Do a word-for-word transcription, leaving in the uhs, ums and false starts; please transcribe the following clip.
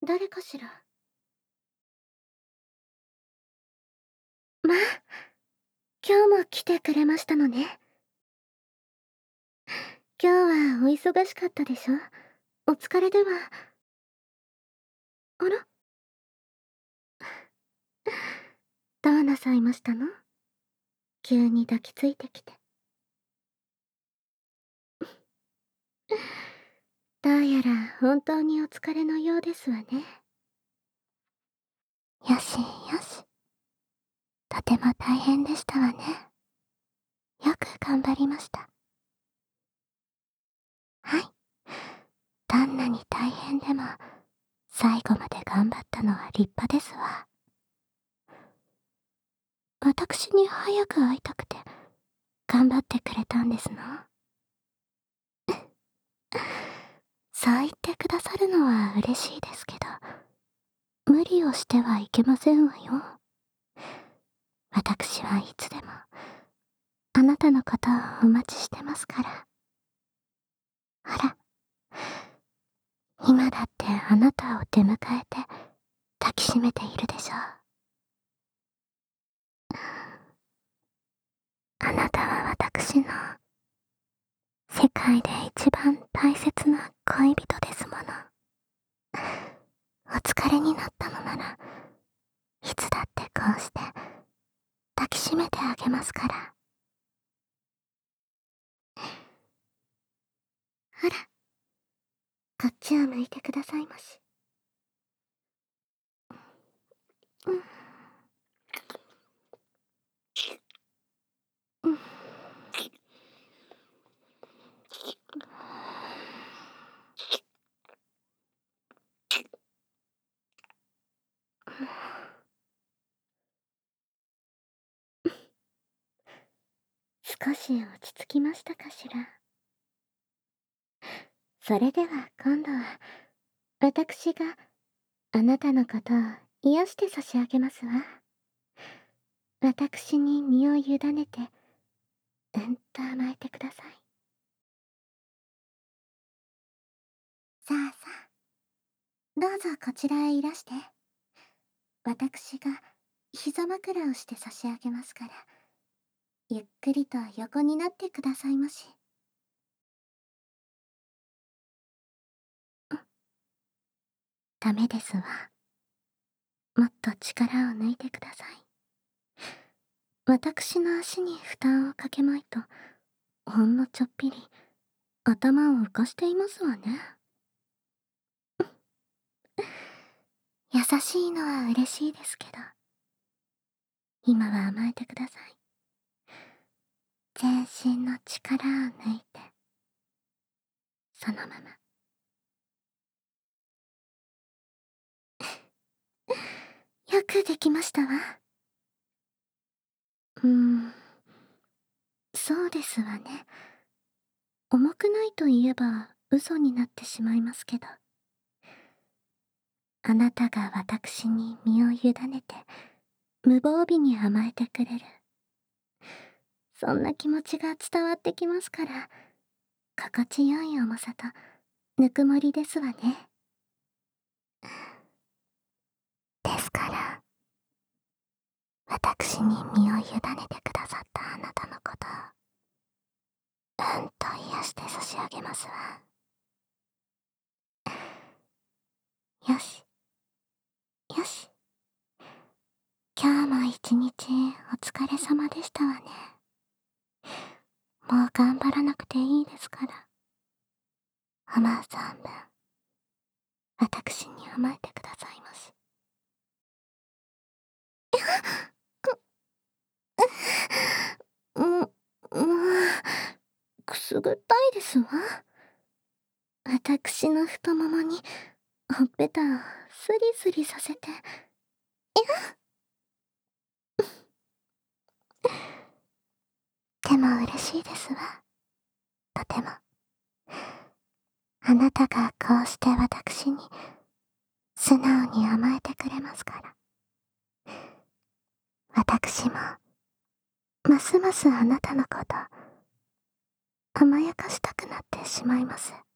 誰かしら。まあ、今日も来てくれましたのね。今日はお忙しかったでしょ？お疲れでは。あら？どうなさいましたの？急に抱きついてきて。どうやら本当にお疲れのようですわね。よしよし。とても大変でしたわね。よく頑張りました。はい。どんなに大変でも、最後まで頑張ったのは立派ですわ。私に早く会いたくて、頑張ってくれたんですの？そう言ってくださるのは嬉しいですけど、無理をしてはいけませんわよ。私はいつでも、あなたのことをお待ちしてますから。ほら、今だってあなたを出迎えて抱きしめているでしょう。あなたは私の世界で一番大切な恋人ですもの。お疲れになったのなら、いつだってこうして抱きしめてあげますから。ほら、こっちを向いてくださいまし。うん。うん。少し落ち着きましたかしら。それでは今度は、私があなたのことを癒して差し上げますわ。私に身を委ねて、うんと甘えてください。さあさあ、どうぞこちらへいらして。私が膝枕をして差し上げますから、ゆっくりと横になってくださいまし。ダメですわ。もっと力を抜いてください。私の足に負担をかけまいと、ほんのちょっぴり頭を浮かしていますわね。優しいのは嬉しいですけど、今は甘えてください。全身の力を抜いて、そのまま。よくできましたわ。うーん、そうですわね。重くないと言えば嘘になってしまいますけど、あなたが私に身を委ねて、無防備に甘えてくれる。そんな気持ちが伝わってきますから、心地よい重さとぬくもりですわね。ですから、私に身を委ねてくださったあなたのことを、うんと癒して差し上げますわ。よし、よし。今日も一日お疲れ様でしたわね。もう頑張らなくていいですから。思う存分、私に甘えてくださいまし。も、もう、くすぐったいですわ。私の太ももに、ほっぺたをスリスリさせて。でも嬉しいですわ。とても。あなたがこうして私に、素直に甘えてくれますから。私も、ますますあなたのこと、甘やかしたくなってしまいます。